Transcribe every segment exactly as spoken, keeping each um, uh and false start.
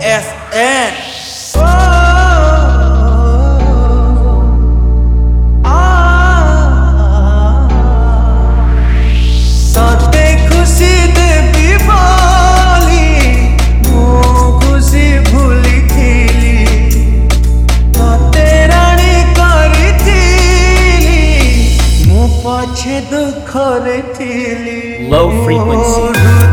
S N Low frequency.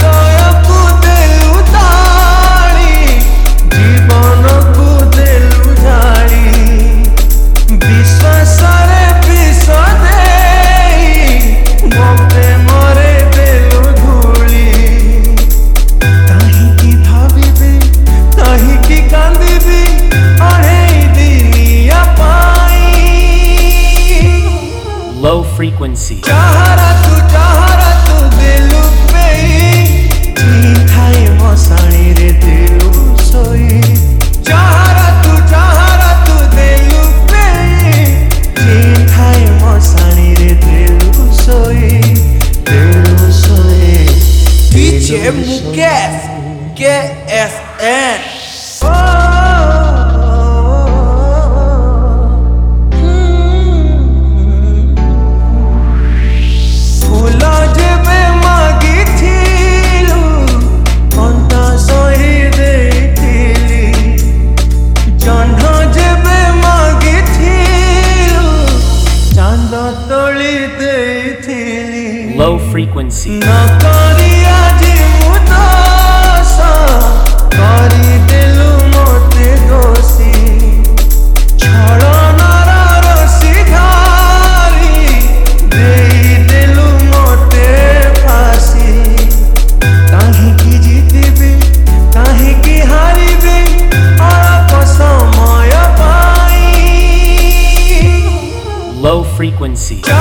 Low frequency. चाहरा तू चाहरा तू दिलु पे थाई मसाणी रे दिलु सोई चाहरा तू चाहरा तू दिलु पे थाई मसाणी रे दिलु सोई दिलु सोई डीजे मुकेश के एस एन Low frequency. चाहरा Low frequency.